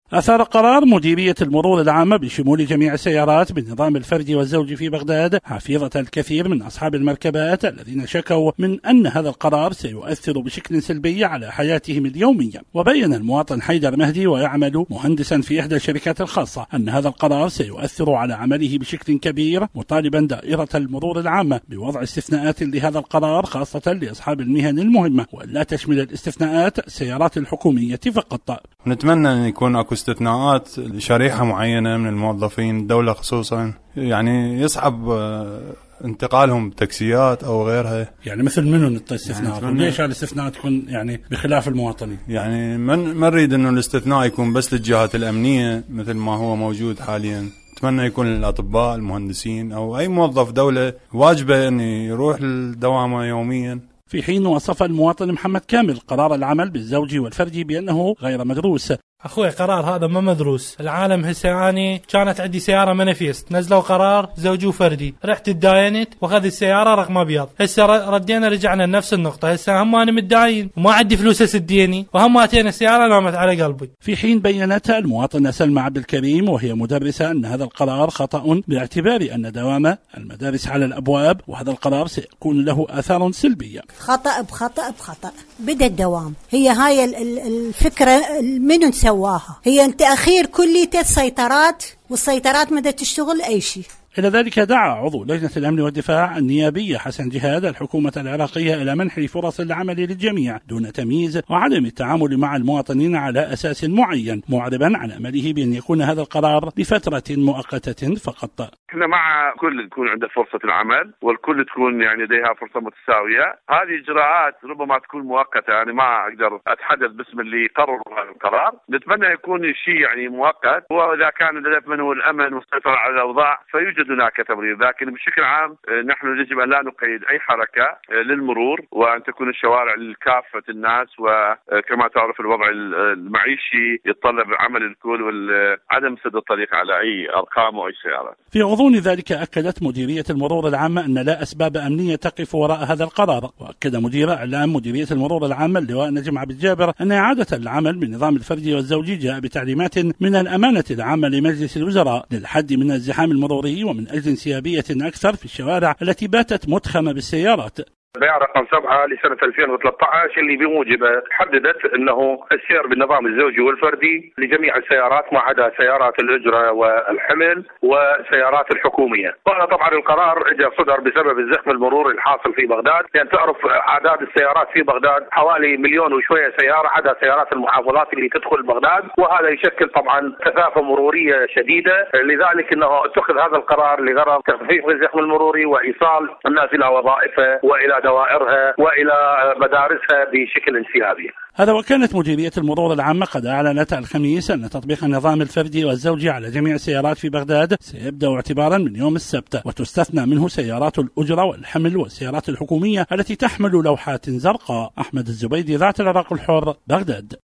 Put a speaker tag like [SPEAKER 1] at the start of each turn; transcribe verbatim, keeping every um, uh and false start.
[SPEAKER 1] أثار قرار مديرية المرور العامة بشمول جميع السيارات بالنظام الفردي والزوجي في بغداد حفيظة الكثير من أصحاب المركبات الذين شكوا من أن هذا القرار سيؤثر بشكل سلبي على حياتهم اليومية. وبين المواطن حيدر مهدي ويعمل مهندسا في إحدى الشركات الخاصة أن هذا القرار سيؤثر على عمله بشكل كبير، مطالبا دائرة المرور العامة بوضع استثناءات لهذا القرار خاصة لأصحاب المهن المهمة، ولا تشمل الاستثناءات السيارات الحكومية فقط.
[SPEAKER 2] نتمنى أن يكون أكو استثناءات لشريحة معينة من الموظفين الدولة خصوصا، يعني يصعب انتقالهم بتاكسيات أو غيرها.
[SPEAKER 1] يعني مثل منو الاستثناءات؟ يعني وليش الاستثناءات تكون يعني بخلاف المواطنين؟
[SPEAKER 2] يعني من ما نريد إنه الاستثناء يكون بس للجهات الأمنية مثل ما هو موجود حاليا. نتمنى يكون الأطباء المهندسين أو أي موظف دولة واجبه أن يروح لدوامه يوميا.
[SPEAKER 1] في حين وصف المواطن محمد كامل قرار العمل بالزوجي والفردي بأنه غير مدروس.
[SPEAKER 3] أخوي قرار هذا ما مدروس. العالم هسه أني كانت عندي سيارة منافيست، نزلوا قرار زوجي وفردي، رحت تداينت وأخذ السيارة رقم أبيض. هسه ردينا رجعنا لنفس النقطة، هسه هم أنا متداين وما عندي فلوس أسديني، وهم أتينا السيارة نامت على قلبي.
[SPEAKER 1] في حين بينت المواطنة سلمى عبد الكريم وهي مدرسة أن هذا القرار خطأ باعتبار أن دوام المدارس على الأبواب، وهذا القرار سيكون له آثار سلبية.
[SPEAKER 4] خطأ بخطأ بخطأ. بدأ الدوام، هي هاي الفكرة منو سواها؟ هي تأخير كلية السيطرات، والسيطرات مدى تشتغل أي شيء.
[SPEAKER 1] إلى ذلك دعا عضو لجنة الأمن والدفاع النيابية حسن جهاد الحكومة العراقية إلى منح فرص العمل للجميع دون تمييز وعدم التعامل مع المواطنين على أساس معين، معربا عن أمله بأن يكون هذا القرار لفترة مؤقتة فقط.
[SPEAKER 5] احنا مع كل يكون عنده فرصة العمل والكل تكون يعني لديها فرصة متساوية. هذه إجراءات ربما تكون مؤقتة، يعني ما أقدر أتحدث باسم اللي قرروا هذا القرار. نتمنى يكون شيء يعني مؤقت، وإذا كان الهدف منه الأمن والسيطرة على الأوضاع فيوجد هناك تمرير، لكن بشكل عام نحن يجب أن لا نقيد أي حركة للمرور، وأن تكون الشوارع لكافة الناس، وكما تعرف الوضع المعيشي يتطلب عمل الكل وعدم سد الطريق على أي أرقام أو أي سيارات.
[SPEAKER 1] في غضون ذلك أكدت مديرية المرور العامة أن لا أسباب أمنية تقف وراء هذا القرار. وأكد مدير إعلام مديرية المرور العامة اللواء نجم عبد الجابر أن إعادة العمل بالنظام الفردي والزوجي جاء بتعليمات من الأمانة العامة لمجلس الوزراء للحد من الزحام المروري ومن أجل انسيابية أكثر في الشوارع التي باتت مدخمة بالسيارات.
[SPEAKER 6] بيان رقم سبعة لسنة ألفين وثلاثة عشر اللي بموجبه حددت أنه السير بالنظام الزوجي والفردي لجميع السيارات ما عدا سيارات الأجرة والحمل وسيارات الحكومية. وهذا طبعا القرار اجى صدر بسبب الزخم المروري الحاصل في بغداد، لأن يعني تعرف أعداد السيارات في بغداد حوالي مليون وشوية سيارة عدا سيارات المحافظات اللي تدخل بغداد، وهذا يشكل طبعا كثافة مرورية شديدة. لذلك أنه اتخذ هذا القرار لغرض تخفيف الزخم المروري وإيصال الناس إلى وظائفه وإلى دوائرها وإلى مدارسها بشكل انسيابي.
[SPEAKER 1] هذا وكانت مديرية المرور العامة قد أعلنت الخميس أن تطبيق النظام الفردي والزوجي على جميع السيارات في بغداد سيبدأ اعتبارا من يوم السبت، وتستثنى منه سيارات الأجرة والحمل والسيارات الحكومية التي تحمل لوحات زرقاء. أحمد الزبيدي، ذات العراق الحر، بغداد.